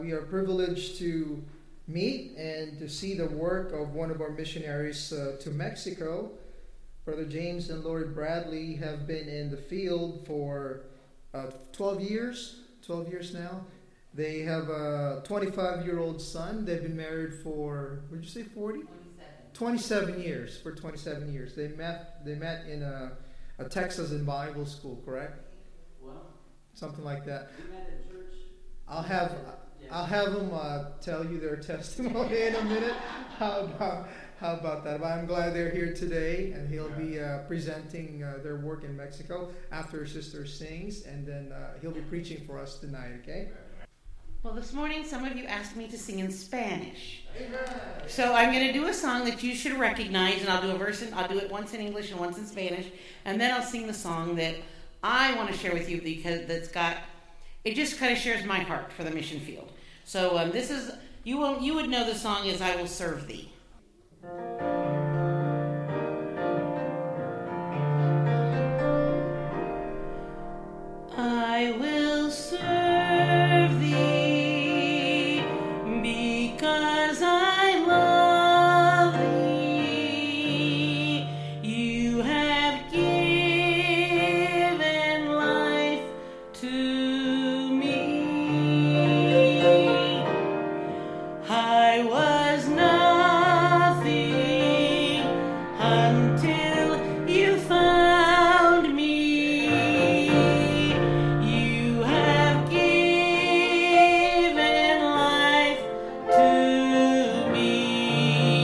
We are privileged to meet and to see the work of one of our missionaries to Mexico. Brother James and Lord Bradley have been in the field for 12 years now. They have a 25-year-old son. They've been married for, would you say 40? 27 years. For 27 years. They met in a Texas and Bible school, correct? Well, something like that. We met at church. I'll have them tell you their testimony in a minute. How about that? But I'm glad they're here today, and he'll be presenting their work in Mexico after his sister sings, and then he'll be preaching for us tonight. Okay? Well, this morning some of you asked me to sing in Spanish. So I'm going to do a song that you should recognize, and I'll do it once in English and once in Spanish, and then I'll sing the song that I want to share with you because it just kind of shares my heart for the mission field. So this is, you would know the song is I Will Serve Thee. I will serve thee because I love thee. You have given life to me. I was nothing until you found me. You have given life to me.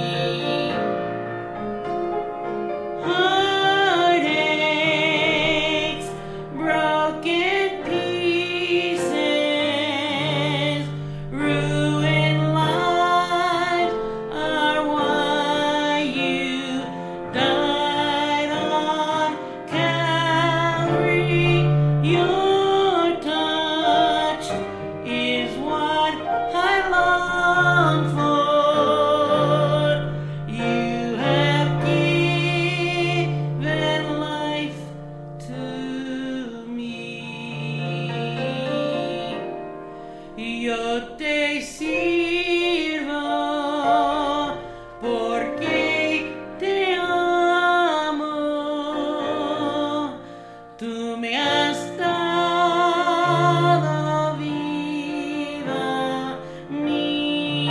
Heartaches, broken pieces, ruined lives are why you died on Calvary. Your touch is what I long for. You have given life to me. Yo te sirvo porque te amo. Tú me has dado vida a mí.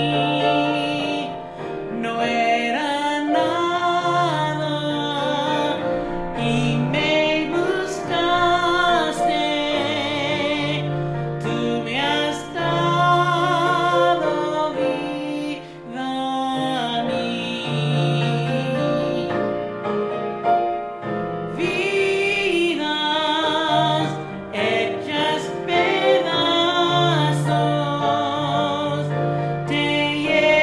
No era nada y me buscaste. Tú me has dado vida a mí. Vidas hechas pedazos te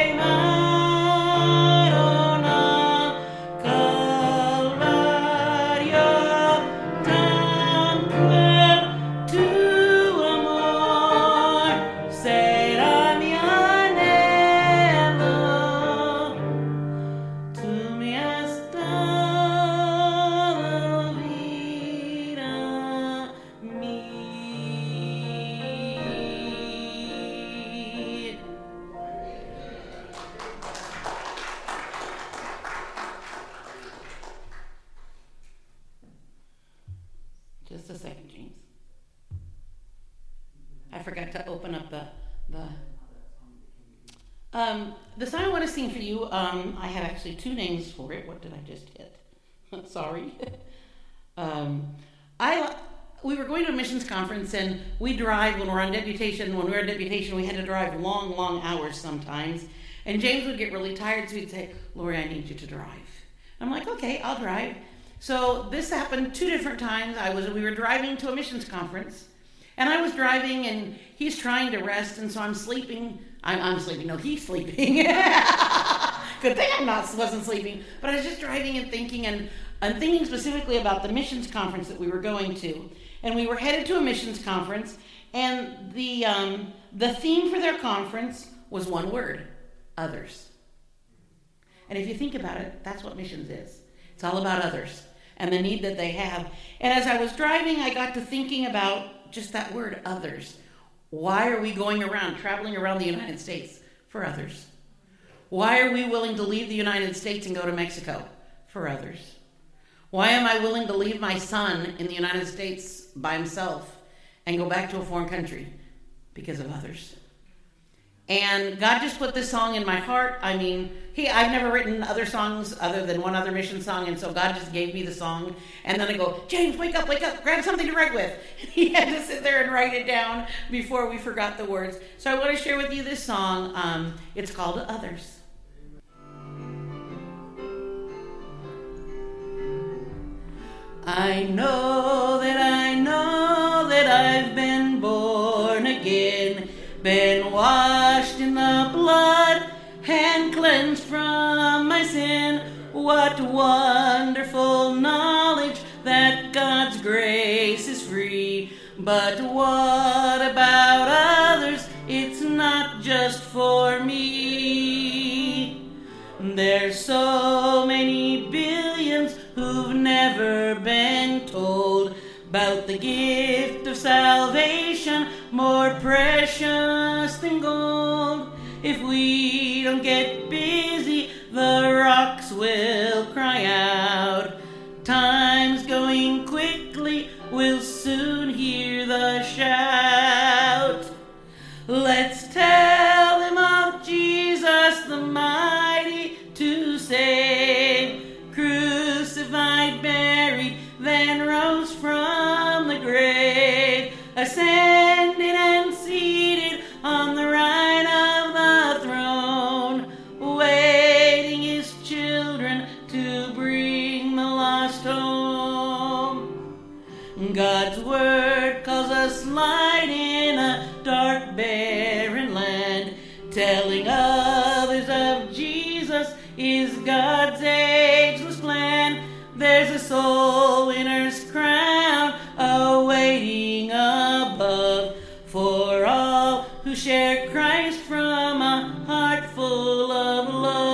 llevaron a Calvario. Tan cruel tu amor será mi anhelo. Tú me has dado vida a mí. Just a second, James. I forgot to open up the song I want to sing for you. I have actually two names for it. What did I just hit? Sorry. We were going to a missions conference, and we drive when we're on deputation. When we were on deputation, we had to drive long, long hours sometimes. And James would get really tired, so he'd say, "Lori, I need you to drive." I'm like, "Okay, I'll drive." So this happened two different times. We were driving to a missions conference, and I was driving, and he's trying to rest, and so I'm sleeping. I'm sleeping. No, he's sleeping. Good thing wasn't sleeping. But I was just driving and thinking, and thinking specifically about the missions conference that we were going to. And we were headed to a missions conference, and the theme for their conference was one word: others. And if you think about it, that's what missions is. It's all about others and the need that they have. And as I was driving, I got to thinking about just that word, others. Why are we traveling around the United States for others? Why are we willing to leave the United States and go to Mexico for others? Why am I willing to leave my son in the United States by himself and go back to a foreign country? Because of others. And God just put this song in my heart. I mean, I've never written other songs other than one other mission song, and so God just gave me the song. And then I go, James, wake up, grab something to write with. And he had to sit there and write it down before we forgot the words. So I want to share with you this song. It's called Others. I know that I've been born again, been washed in the blood and cleansed from my sin. What wonderful knowledge that God's grace is free. But what about others? It's not just for me. There's so many billions who've never been told about the gift of salvation, more precious than gold. If we don't get busy, the rocks will cry out. Time's going quickly, we'll soon hear the shout. Let's tell them of Jesus the mighty to save. Crucified, buried, then rose from the grave, ascended and seated on the right of the throne, waiting his children to bring the lost home. God's word calls us light in a dark, barren land. Telling others of Jesus is God's ageless plan. There's a soul winner's crown awaiting above for all who share Christ from a heart full of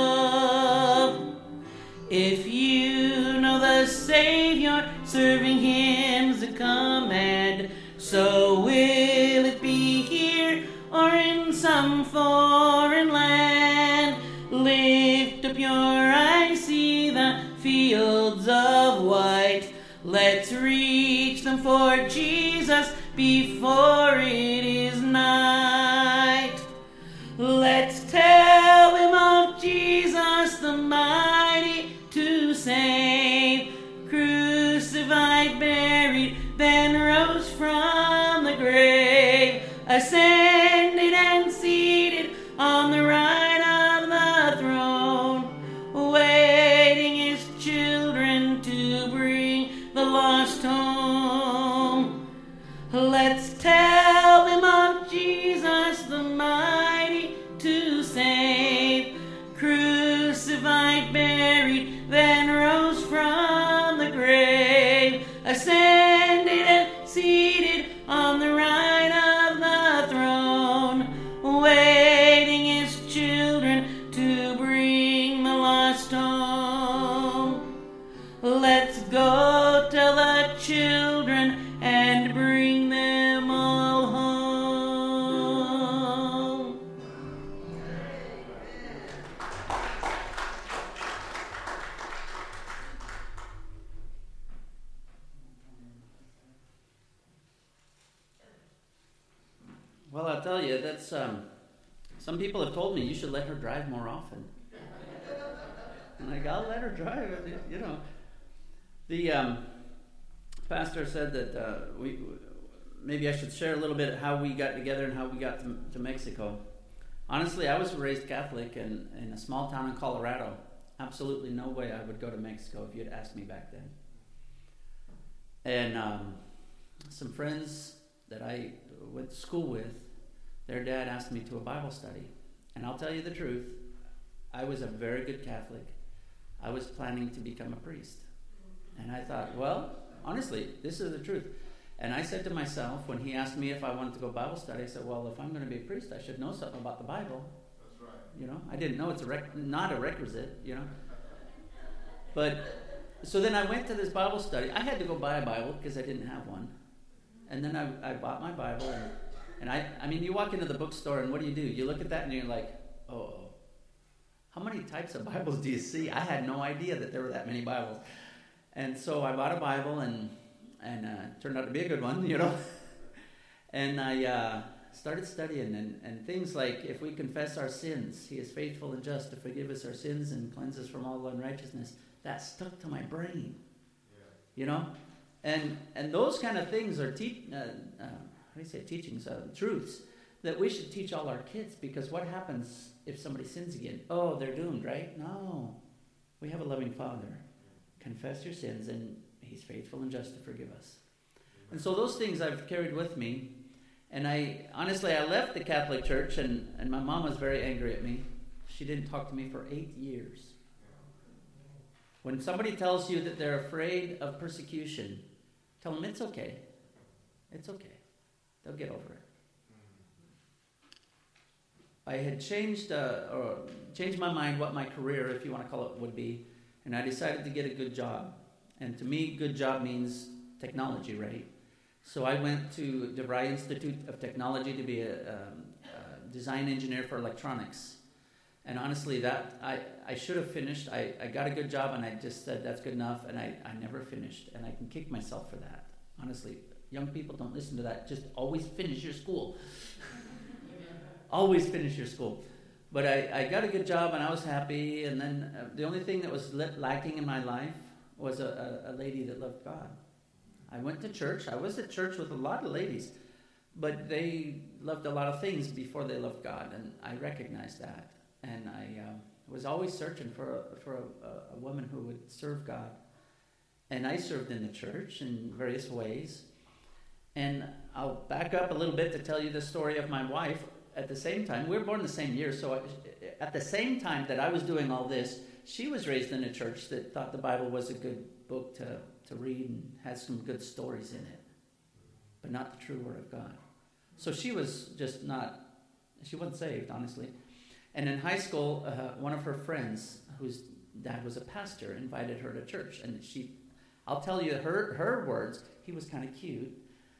love. If you know the Savior, serving him's a command. So will it be here or in some foreign land? Lift up your eyes, see the fields of white. Let's reach them for Jesus before it is night. Let's tell them of Jesus the mighty to save. Crucified, buried, then rose from the grave, ascended and seated on the right of the throne, waiting his children to bring the lost home. Let's tell them of Jesus the mighty to save. Crucified, buried, then rose from the grave, ascended and seated on the right of the throne, waiting his children to bring the lost home. Let's go tell the children and bring them all home. Well, I'll tell you, that's some people have told me you should let her drive more often. I'm like, I'll let her drive, you know. The pastor said that maybe I should share a little bit how we got together and how we got to Mexico. Honestly, I was raised Catholic in a small town in Colorado. Absolutely no way I would go to Mexico if you'd asked me back then. And some friends that I went to school with, their dad asked me to a Bible study. And I'll tell you the truth, I was a very good Catholic. I was planning to become a priest. And I thought, well, honestly, this is the truth. And I said to myself, when he asked me if I wanted to go Bible study, I said, well, if I'm going to be a priest, I should know something about the Bible. That's right. You know, I didn't know it's not a requisite, you know. But, so then I went to this Bible study. I had to go buy a Bible because I didn't have one. And then I bought my Bible, And I mean, you walk into the bookstore and what do? You look at that and you're like, oh, how many types of Bibles do you see? I had no idea that there were that many Bibles. And so I bought a Bible and turned out to be a good one, you know. And I started studying and things like, if we confess our sins, he is faithful and just to forgive us our sins and cleanse us from all unrighteousness. That stuck to my brain, you know. And those kind of things are teachings, truths that we should teach all our kids, because what happens if somebody sins again? Oh, they're doomed, right? No. We have a loving Father. Confess your sins, and he's faithful and just to forgive us. And so those things I've carried with me. And I left the Catholic Church, and my mom was very angry at me. She didn't talk to me for 8 years. When somebody tells you that they're afraid of persecution, tell them it's okay. It's okay. They'll get over it. I had changed my mind what my career, if you want to call it, would be, and I decided to get a good job. And to me, good job means technology, right? So I went to DeVry Institute of Technology to be a design engineer for electronics. And honestly, that I should have finished. I got a good job, and I just said that's good enough, and I never finished. And I can kick myself for that. Honestly, young people, don't listen to that. Just always finish your school. Always finish your school. But I got a good job, and I was happy. And then the only thing that was lacking in my life was a lady that loved God. I went to church. I was at church with a lot of ladies, but they loved a lot of things before they loved God, and I recognized that. And I was always searching for a woman who would serve God. And I served in the church in various ways. And I'll back up a little bit to tell you the story of my wife. At the same time, we were born the same year, so at the same time that I was doing all this, she was raised in a church that thought the Bible was a good book to read and had some good stories in it, but not the true Word of God. So she was she wasn't saved, honestly. And in high school, one of her friends, whose dad was a pastor, invited her to church. And I'll tell you her words, he was kind of cute.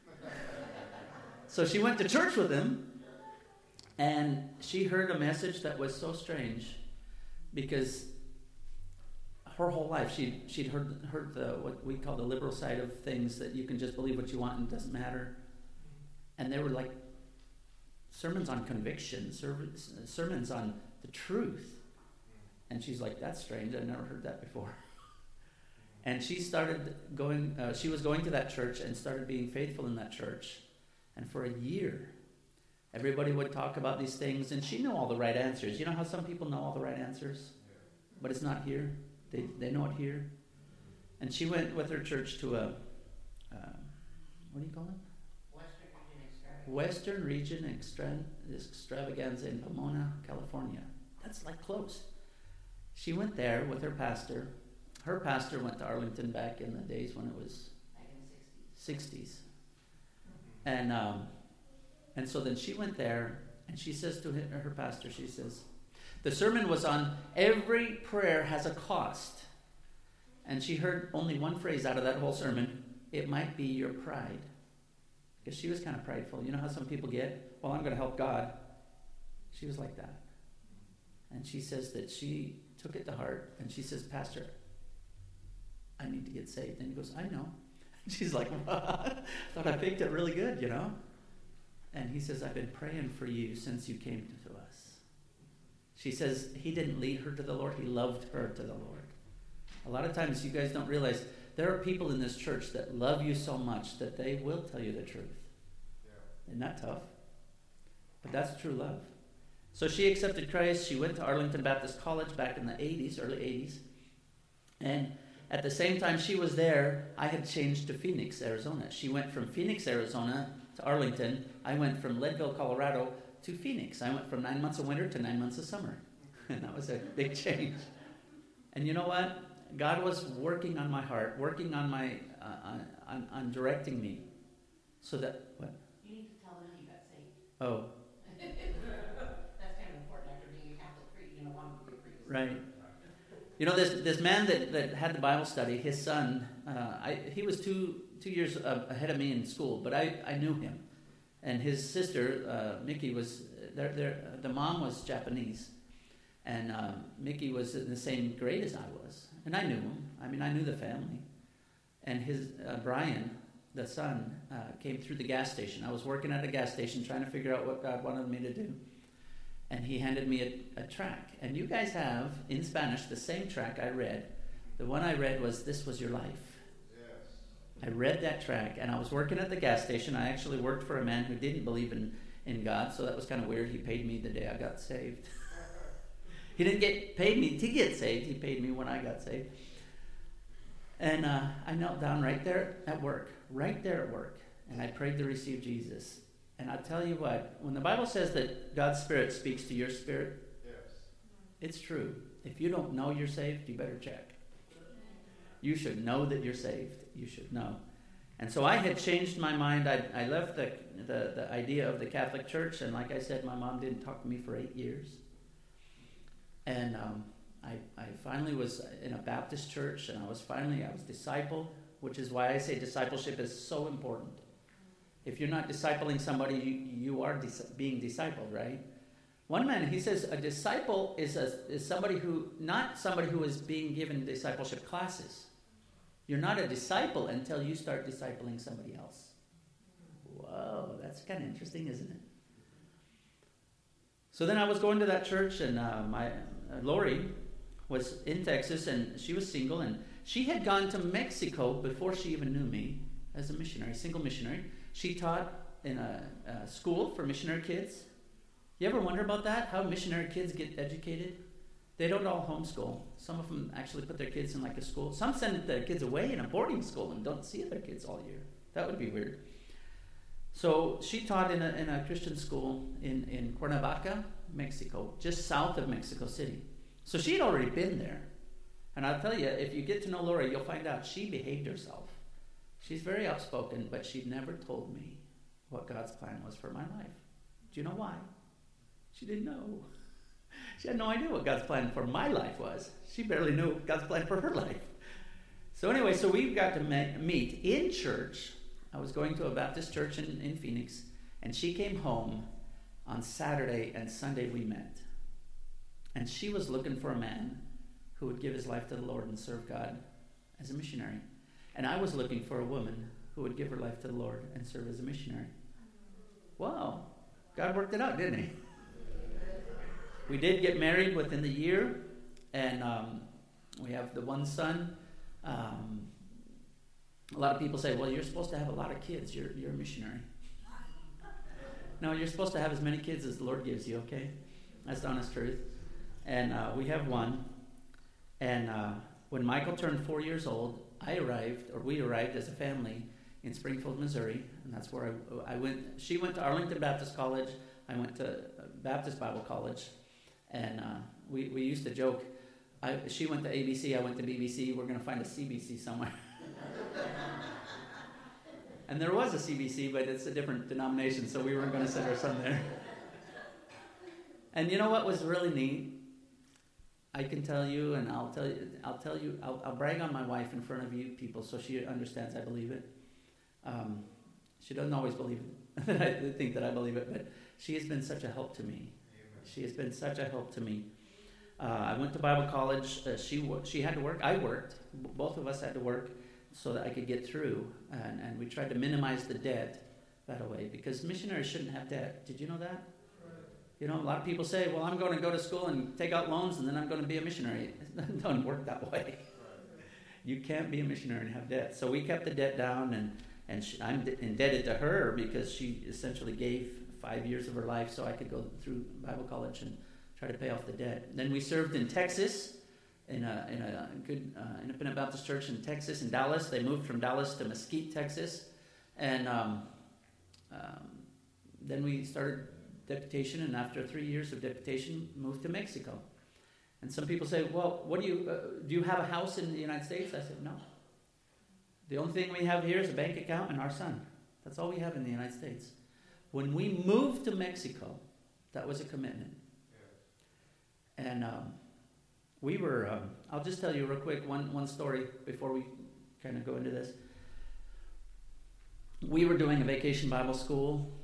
So she went to church with him, and she heard a message that was so strange, because her whole life she'd heard the what we call the liberal side of things, that you can just believe what you want and it doesn't matter. And they were like sermons on conviction, sermons on the truth. And she's like, that's strange, I've never heard that before. And she started going, she was going to that church and started being faithful in that church. And for a year, everybody would talk about these things, and she knew all the right answers. You know how some people know all the right answers, but it's not here? They know it here. And she went with her church to what do you call it? Western Region Extravaganza in Pomona, California. That's like close. She went there with her pastor. Her pastor went to Arlington back in the days when it was back in the 60s. And so then she went there, and she says to her pastor, she says, the sermon was on every prayer has a cost. And she heard only one phrase out of that whole sermon: it might be your pride. Because she was kind of prideful. You know how some people get, well, I'm going to help God. She was like that. And she says that she took it to heart, and she says, Pastor, I need to get saved. And he goes, I know. She's like, what? Thought I picked it really good, you know? And he says, I've been praying for you since you came to us. She says he didn't lead her to the Lord, he loved her to the Lord. A lot of times you guys don't realize there are people in this church that love you so much that they will tell you the truth. Yeah. Isn't that tough? But that's true love. So she accepted Christ. She went to Arlington Baptist College back in the 80s, early 80s. And at the same time she was there, I had changed to Phoenix, Arizona. She went from Phoenix, Arizona to Arlington. I went from Leadville, Colorado to Phoenix. I went from 9 months of winter to 9 months of summer. And that was a big change. And you know what? God was working on my heart, working on my, on directing me. So that, what? You need to tell them you got saved. Oh. That's kind of important after being a Catholic priest, wanting to be a priest. Right. You know, this man that had the Bible study, his son, he was two years ahead of me in school, but I knew him. And his sister, Mickey, was the mom was Japanese, and Mickey was in the same grade as I was, and I knew him. I mean, I knew the family. And his Brian, the son, came through the gas station. I was working at a gas station trying to figure out what God wanted me to do, and he handed me a tract. And you guys have in Spanish the same tract I read. The one I read was "This Was Your Life." I read that tract, and I was working at the gas station. I actually worked for a man who didn't believe in God, so that was kind of weird. He paid me the day I got saved. He didn't get paid me to get saved. He paid me when I got saved. And I knelt down right there at work, and I prayed to receive Jesus. And I'll tell you what, when the Bible says that God's Spirit speaks to your spirit, it's true. If you don't know you're saved, you better check. You should know that you're saved. You should know. And so I had changed my mind. I left the idea of the Catholic Church, and like I said, my mom didn't talk to me for 8 years. And I finally was in a Baptist church, and I was discipled, which is why I say discipleship is so important. If you're not discipling somebody, you are being discipled, right? One man, he says, a disciple is somebody who, not somebody who is being given discipleship classes. You're not a disciple until you start discipling somebody else. Whoa, that's kind of interesting, isn't it? So then I was going to that church, and Lori was in Texas, and she was single, and she had gone to Mexico before she even knew me as a missionary, single missionary. She taught in a school for missionary kids. You ever wonder about that? How missionary kids get educated? They don't all homeschool. Some of them actually put their kids in like a school. Some send their kids away in a boarding school and don't see their kids all year. That would be weird. So she taught in a Christian school in Cuernavaca, Mexico, just south of Mexico City. So she had already been there. And I'll tell you, if you get to know Lori, you'll find out she behaved herself. She's very outspoken, but she never told me what God's plan was for my life. Do you know why? She didn't know. She had no idea what God's plan for my life was. She barely knew God's plan for her life. So anyway, so we got to meet in church. I was going to a Baptist church in Phoenix, and she came home on Saturday, and Sunday we met. And she was looking for a man who would give his life to the Lord and serve God as a missionary. And I was looking for a woman who would give her life to the Lord and serve as a missionary. Wow, God worked it out, didn't he? We did get married within the year, and we have the one son. A lot of people say, well, you're supposed to have a lot of kids. You're a missionary. No, you're supposed to have as many kids as the Lord gives you, okay? That's the honest truth. And we have one. And when Michael turned 4 years old, we arrived as a family in Springfield, Missouri, and that's where I went. She went to Arlington Baptist College. I went to Baptist Bible College. And we used to joke, she went to ABC, I went to BBC, we're going to find a CBC somewhere. And there was a CBC, but it's a different denomination, so we weren't going to send our son there. And you know what was really neat? I can tell you, and I'll brag on my wife in front of you people so she understands I believe it. She doesn't always believe it, that I think that I believe it, but she has been such a help to me. She has been such a help to me. I went to Bible college. She had to work. I worked. Both of us had to work so that I could get through. And we tried to minimize the debt that way because missionaries shouldn't have debt. Did you know that? You know, a lot of people say, well, I'm going to go to school and take out loans and then I'm going to be a missionary. It doesn't work that way. You can't be a missionary and have debt. So we kept the debt down, and I'm indebted to her because she essentially gave 5 years of her life so I could go through Bible college and try to pay off the debt. Then we served in Texas, in a good independent Baptist church in Texas, in Dallas. They moved from Dallas to Mesquite, Texas. And then we started deputation, and after 3 years of deputation, moved to Mexico. And some people say, well, what do you have a house in the United States? I said, no. The only thing we have here is a bank account and our son. That's all we have in the United States. When we moved to Mexico, that was a commitment. And we were, I'll just tell you real quick one story before we kind of go into this. We were doing a vacation Bible school,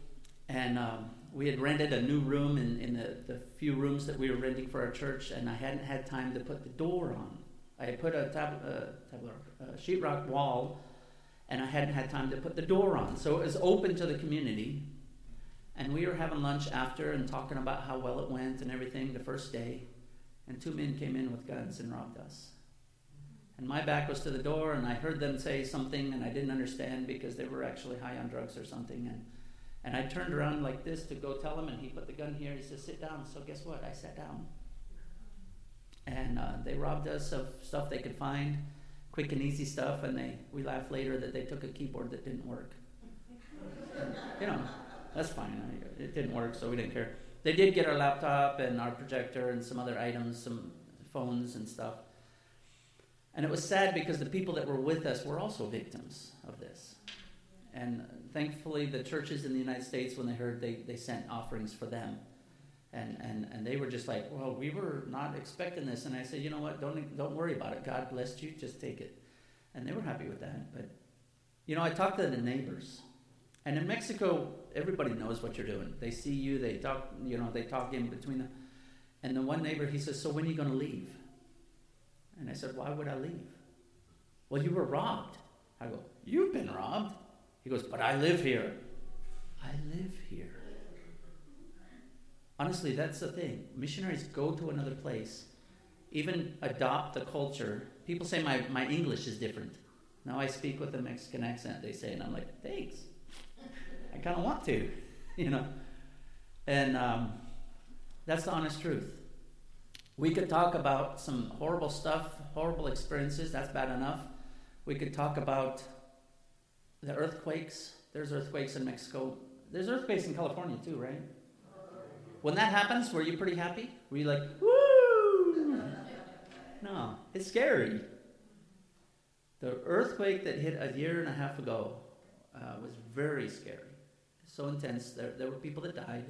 And we had rented a new room in the few rooms that we were renting for our church, and I hadn't had time to put the door on. I had put a sheetrock wall, and I hadn't had time to put the door on. So it was open to the community, and we were having lunch after and talking about how well it went and everything the first day, and 2 men came in with guns and robbed us. And my back was to the door, and I heard them say something, and I didn't understand because they were actually high on drugs or something, and I turned around like this to go tell him, and he put the gun here. He says, sit down. So guess what? I sat down. And they robbed us of stuff they could find, quick and easy stuff, and we laughed later that they took a keyboard that didn't work. And, that's fine. It didn't work, so we didn't care. They did get our laptop and our projector and some other items, some phones and stuff. And it was sad because the people that were with us were also victims of this. And thankfully, the churches in the United States, when they heard, they sent offerings for them. And they were just like, well, we were not expecting this. And I said, you know what, don't worry about it. God blessed you, just take it. And they were happy with that. But, I talked to the neighbors. And in Mexico, everybody knows what you're doing. They see you, they talk, they talk in between them. And the one neighbor, he says, so when are you going to leave? And I said, why would I leave? Well, you were robbed. I go, you've been robbed? He goes, but I live here. I live here. Honestly, that's the thing. Missionaries go to another place, even adopt the culture. People say my English is different. Now I speak with a Mexican accent, they say, and I'm like, thanks. I kind of want to, And that's the honest truth. We could talk about some horrible stuff, horrible experiences. That's bad enough. We could talk about the earthquakes. There's earthquakes in Mexico. There's earthquakes in California too, right? When that happens, were you pretty happy? Were you like, woo? No, it's scary. The earthquake that hit a year and a half ago was very scary. So intense. There were people that died.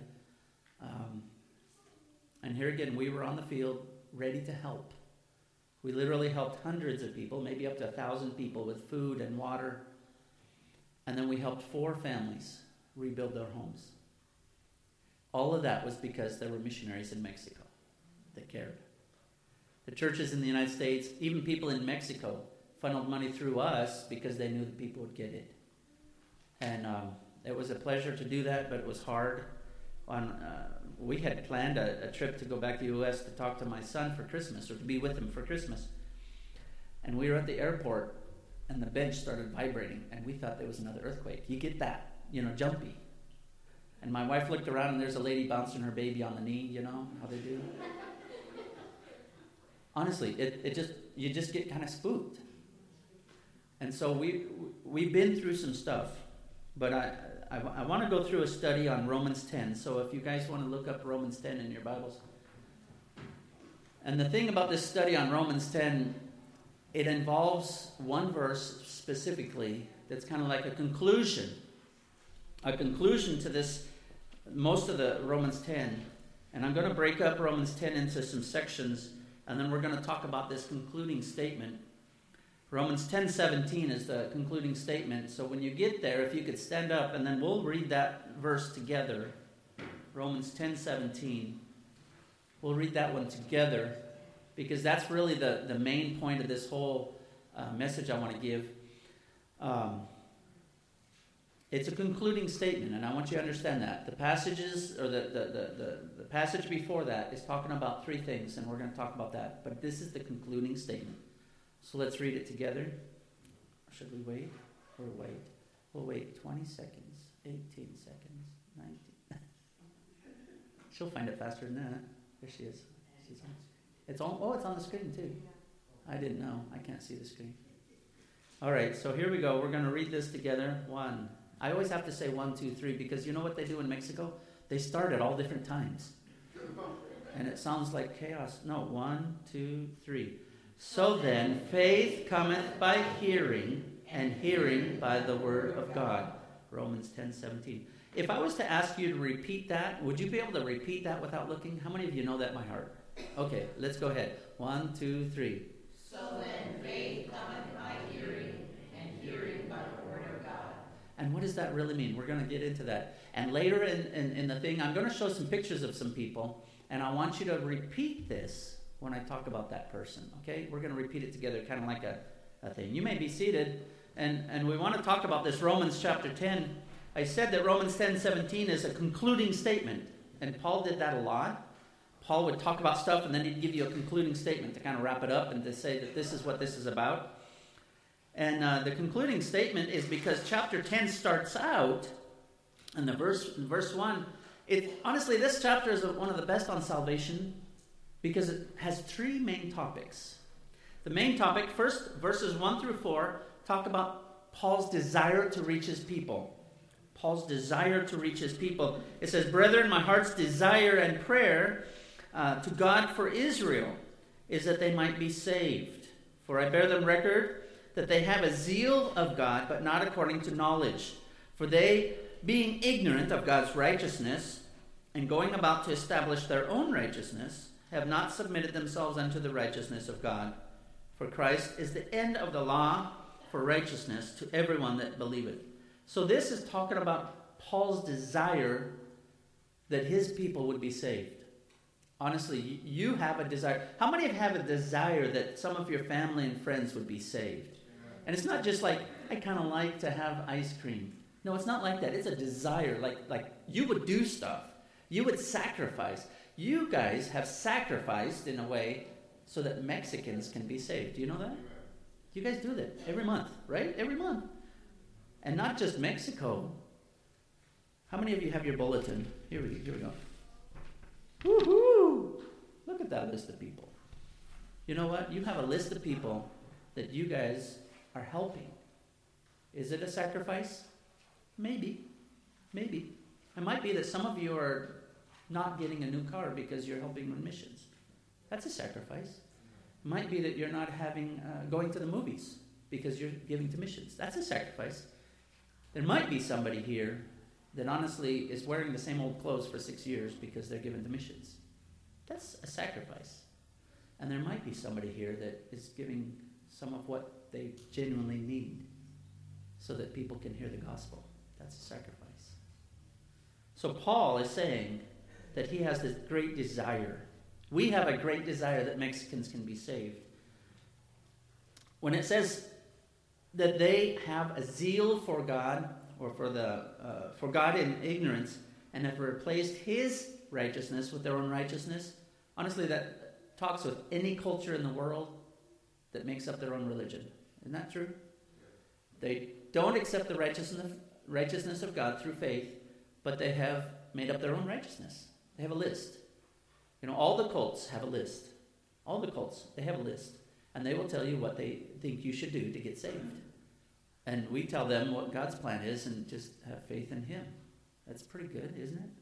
And here again, we were on the field ready to help. We literally helped hundreds of people, maybe up to 1,000 people with food and water. And then we helped 4 families rebuild their homes. All of that was because there were missionaries in Mexico that cared. The churches in the United States, even people in Mexico, funneled money through us because they knew the people would get it. And it was a pleasure to do that, but it was hard. We had planned a trip to go back to the U.S. to talk to my son for Christmas, or to be with him for Christmas. And we were at the airport, and the bench started vibrating, and we thought there was another earthquake. You get that, jumpy. And my wife looked around, and there's a lady bouncing her baby on the knee, how they do. Honestly, you just get kind of spooked. And so we've been through some stuff, but I want to go through a study on Romans 10. So if you guys want to look up Romans 10 in your Bibles. And the thing about this study on Romans 10, it involves one verse specifically that's kind of like a conclusion to this, most of the Romans 10. And I'm going to break up Romans 10 into some sections, and then we're going to talk about this concluding statement. Romans 10:17 is the concluding statement. So when you get there, if you could stand up, and then we'll read that verse together. Romans 10:17. We'll read that one together, because that's really the main point of this whole message I want to give. It's a concluding statement, and I want you to understand that. The passages, or the passage before that is talking about 3 things, and we're going to talk about that. But this is the concluding statement. So let's read it together. Should we wait? Or wait? We'll wait 20 seconds, 18 seconds, 19. She'll find it faster than that. There she is. She's on. It's on the screen too. I didn't know. I can't see the screen. All right, so here we go. We're going to read this together. 1. I always have to say 1, 2, 3, because you know what they do in Mexico? They start at all different times. And it sounds like chaos. No, 1, 2, 3. So then, faith cometh by hearing, and hearing by the word of God. Romans 10:17. If I was to ask you to repeat that, would you be able to repeat that without looking? How many of you know that by heart? Okay, let's go ahead. 1, 2, 3. So then, faith cometh by hearing, and hearing by the word of God. And what does that really mean? We're going to get into that. And later in the thing, I'm going to show some pictures of some people, and I want you to repeat this when I talk about that person, okay? We're going to repeat it together, kind of like a thing. You may be seated, and we want to talk about this Romans chapter 10. I said that Romans 10:17 is a concluding statement, and Paul did that a lot. Paul would talk about stuff, and then he'd give you a concluding statement to kind of wrap it up and to say that this is what this is about. And the concluding statement is because chapter 10 starts out, and verse 1, honestly, this chapter is one of the best on salvation because it has three main topics. The main topic, first, verses 1 through 4, talk about Paul's desire to reach his people. Paul's desire to reach his people. It says, "Brethren, my heart's desire and prayer to God for Israel is that they might be saved. For I bear them record that they have a zeal of God, but not according to knowledge. For they, being ignorant of God's righteousness, and going about to establish their own righteousness, have not submitted themselves unto the righteousness of God. For Christ is the end of the law for righteousness to everyone that believeth." So this is talking about Paul's desire that his people would be saved. Honestly, you have a desire. How many of you have a desire that some of your family and friends would be saved? And it's not just like, I kind of like to have ice cream. No, it's not like that. It's a desire. Like you would do stuff. You would sacrifice. You guys have sacrificed in a way so that Mexicans can be saved. Do you know that? You guys do that every month, right? Every month. And not just Mexico. How many of you have your bulletin? Here we go. Woohoo! Look at that list of people. You know what? You have a list of people that you guys are helping. Is it a sacrifice? Maybe. It might be that some of you are not getting a new car because you're helping with missions. That's a sacrifice. It might be that you're not going to the movies because you're giving to missions. That's a sacrifice. There might be somebody here that honestly is wearing the same old clothes for 6 years because they're given to missions. That's a sacrifice. And there might be somebody here that is giving some of what they genuinely need so that people can hear the gospel. That's a sacrifice. So Paul is saying that he has this great desire. We have a great desire that Mexicans can be saved. When it says that they have a zeal for God, or for God in ignorance, and have replaced his righteousness with their own righteousness, honestly, that talks with any culture in the world that makes up their own religion. Isn't that true? They don't accept the righteousness of God through faith, but they have made up their own righteousness. They have a list. You know, all the cults have a list. All the cults, they have a list. And they will tell you what they think you should do to get saved. And we tell them what God's plan is and just have faith in him. That's pretty good, isn't it?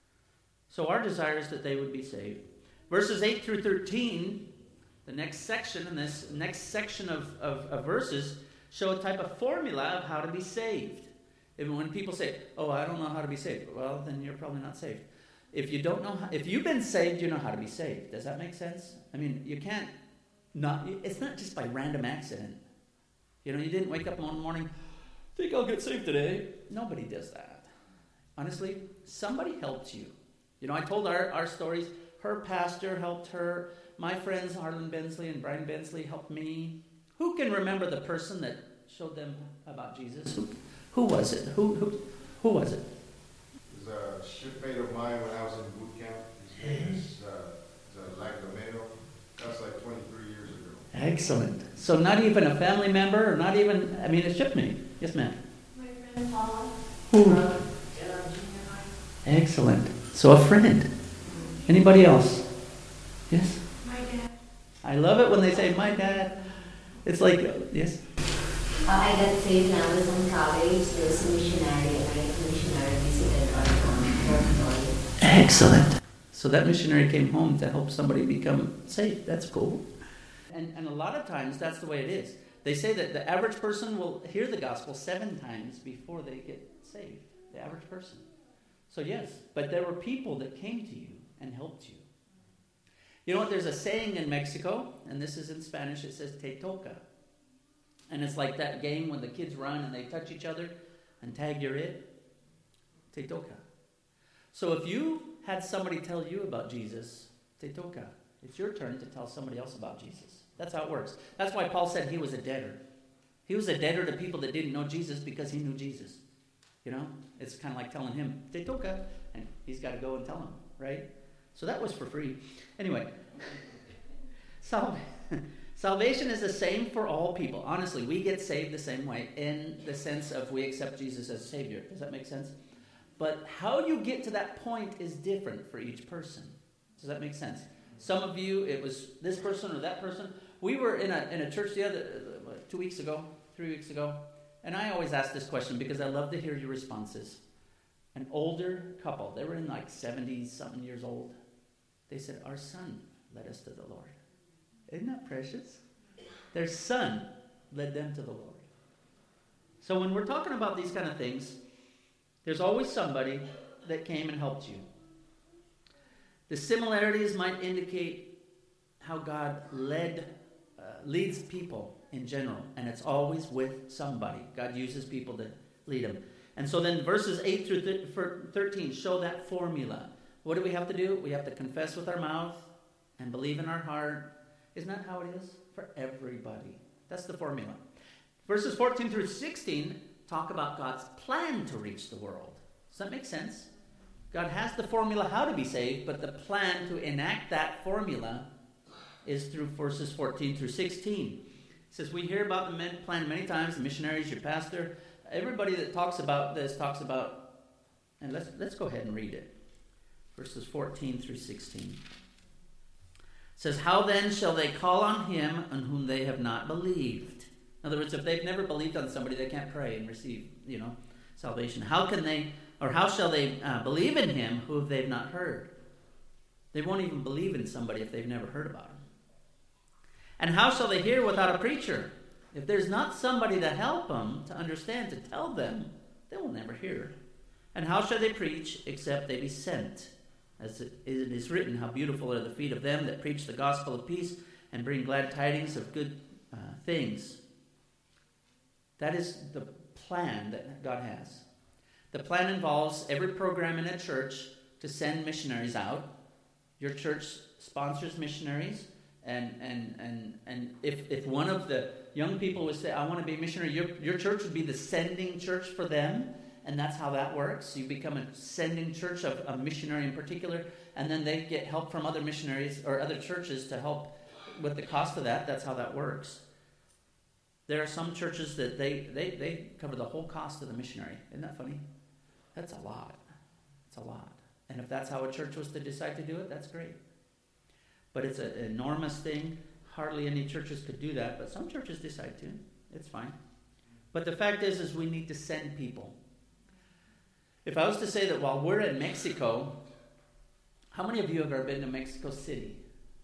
So our desire is that they would be saved. Verses 8 through 13, the next section, and this next section of verses, show a type of formula of how to be saved. And when people say, "Oh, I don't know how to be saved," well, then you're probably not saved. If you don't know, if you've been saved, you know how to be saved. Does that make sense? I mean, you can't it's not just by random accident. You know, you didn't wake up one morning, "Think I'll get saved today." Nobody does that. Honestly, somebody helped you. You know, I told our stories. Her pastor helped her. My friends, Harlan Bensley and Brian Bensley, helped me. Who can remember the person that showed them about Jesus? Who was it? Who was it? It was a shipmate of mine when I was in boot camp. His name is Lagdomeno. That's like 23 years ago. Excellent. So not even a family member, or not even, a shipmate. Yes, ma'am. My friend Paula. Who? Junior high. Excellent. So a friend. Anybody else? Yes? My dad. I love it when they say, "My dad." It's like, yes? I got saved when I was in college. There was a missionary, and a missionary visited our dormitory. Excellent. So that missionary came home to help somebody become saved. That's cool. And a lot of times, that's the way it is. They say that the average person will hear the gospel 7 times before they get saved. The average person. So yes, but there were people that came to you and helped you. You know what? There's a saying in Mexico, and this is in Spanish. It says, "Te toca." And it's like that game when the kids run and they touch each other. and tag you're it, te toka. So if you had somebody tell you about Jesus, te toka. It's your turn to tell somebody else about Jesus. That's how it works. That's why Paul said he was a debtor. He was a debtor to people that didn't know Jesus because he knew Jesus. You know, it's kind of like telling him, te toka, and he's got to go and tell him, right? So that was for free. Anyway, salvation is the same for all people. Honestly, we get saved the same way in the sense of we accept Jesus as Savior. Does that make sense? But how you get to that point is different for each person. Does that make sense? Some of you, it was this person or that person. We were in a church 3 weeks ago, and I always ask this question because I love to hear your responses. An older couple, they were in like 70-something years old. They said, our son led us to the Lord. Isn't that precious? Their son led them to the Lord. So when we're talking about these kind of things, there's always somebody that came and helped you. The similarities might indicate how God leads people in general, and it's always with somebody. God uses people to lead them. And so then verses 8 through 13 show that formula. What do we have to do? We have to confess with our mouth and believe in our heart. Isn't that how it is for everybody? That's the formula. Verses 14 through 16 talk about God's plan to reach the world. Does that make sense? God has the formula how to be saved, but the plan to enact that formula is through verses 14 through 16. It says, we hear about the plan many times, the missionaries, your pastor, everybody that talks about this talks about, and let's go ahead and read it. Verses 14 through 16. It says, how then shall they call on him on whom they have not believed? In other words, if they've never believed on somebody, they can't pray and receive, salvation. How shall they believe in him who they've not heard? They won't even believe in somebody if they've never heard about him. And how shall they hear without a preacher? If there's not somebody to help them, to understand, to tell them, they will never hear. And how shall they preach except they be sent? As it is written, how beautiful are the feet of them that preach the gospel of peace and bring glad tidings of good things. That is the plan that God has. The plan involves every program in a church to send missionaries out. Your church sponsors missionaries, and if one of the young people would say, I want to be a missionary, your church would be the sending church for them, and that's how that works. You become a sending church of a missionary in particular, and then they get help from other missionaries or other churches to help with the cost of that. That's how that works. There are some churches that they cover the whole cost of the missionary. Isn't that funny? That's a lot. It's a lot. And if that's how a church was to decide to do it, that's great. But it's an enormous thing. Hardly any churches could do that, but some churches decide to. It's fine. But the fact is we need to send people. If I was to say that while we're in Mexico, how many of you have ever been to Mexico City?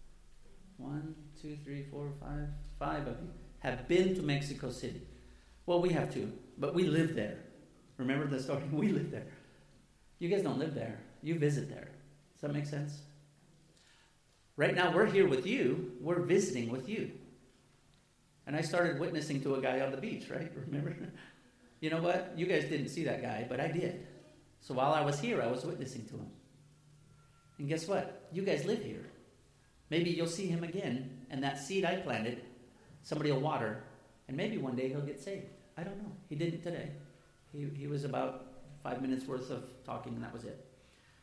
1, 2, 3, 4, 5. 5 of you have been to Mexico City. Well, we have too, but we live there. Remember the story? We live there. You guys don't live there. You visit there. Does that make sense? Right now, we're here with you. We're visiting with you. And I started witnessing to a guy on the beach, right? Remember? You know what? You guys didn't see that guy, but I did. So while I was here, I was witnessing to him. And guess what? You guys live here. Maybe you'll see him again, and that seed I planted, somebody will water, and maybe one day he'll get saved. I don't know. He didn't today. He was about 5 minutes worth of talking, and that was it.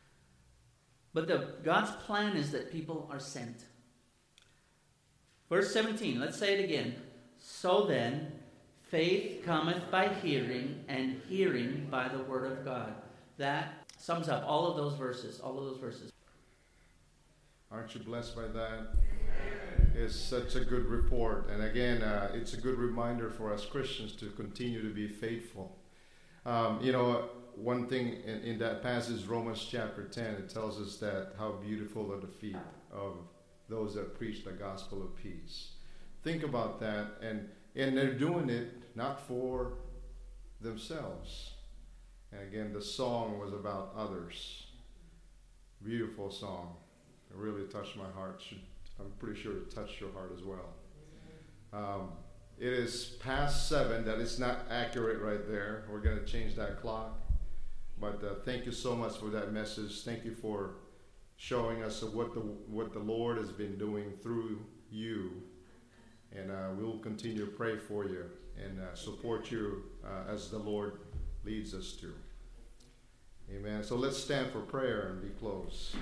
But God's plan is that people are sent. Verse 17, let's say it again. So then, faith cometh by hearing, and hearing by the word of God. That sums up all of those verses. Aren't you blessed by that? It's such a good report. And again, it's a good reminder for us Christians to continue to be faithful. One thing in that passage, Romans chapter 10, it tells us that how beautiful are the feet of those that preach the gospel of peace. Think about that. And they're doing it not for themselves. And again, the song was about others. Beautiful song. It really touched my heart. I'm pretty sure it touched your heart as well. It is past 7. That is not accurate right there. We're going to change that clock. But thank you so much for that message. Thank you for showing us what the Lord has been doing through you. And we'll continue to pray for you and support you as the Lord leads us to. Amen. So let's stand for prayer and be close.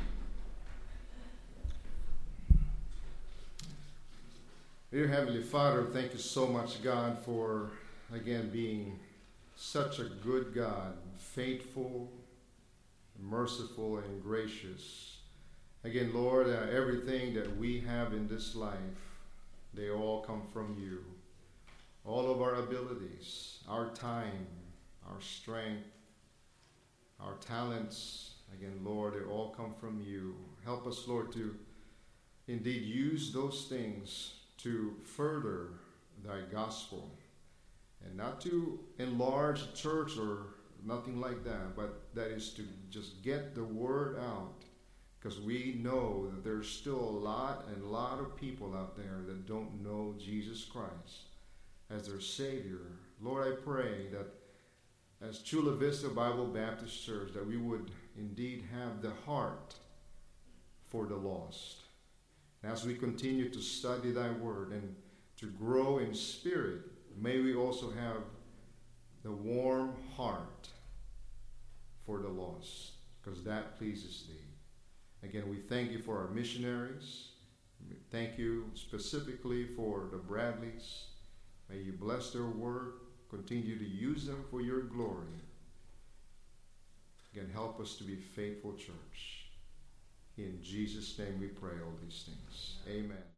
Dear Heavenly Father, thank you so much, God, for, again, being such a good God, faithful, merciful, and gracious. Again, Lord, everything that we have in this life, they all come from you. All of our abilities, our time, our strength, our talents, again, Lord, they all come from you. Help us, Lord, to indeed use those things to further thy gospel, and not to enlarge the church or nothing like that, but that is to just get the word out, because we know that there's still a lot of people out there that don't know Jesus Christ as their Savior. Lord, I pray that as Chula Vista Bible Baptist Church, that we would indeed have the heart for the lost. And as we continue to study thy word and to grow in spirit, may we also have the warm heart for the lost, because that pleases thee. Again, we thank you for our missionaries. Thank you specifically for the Bradleys. May you bless their work. Continue to use them for your glory. Again, help us to be faithful church. In Jesus' name we pray all these things. Amen.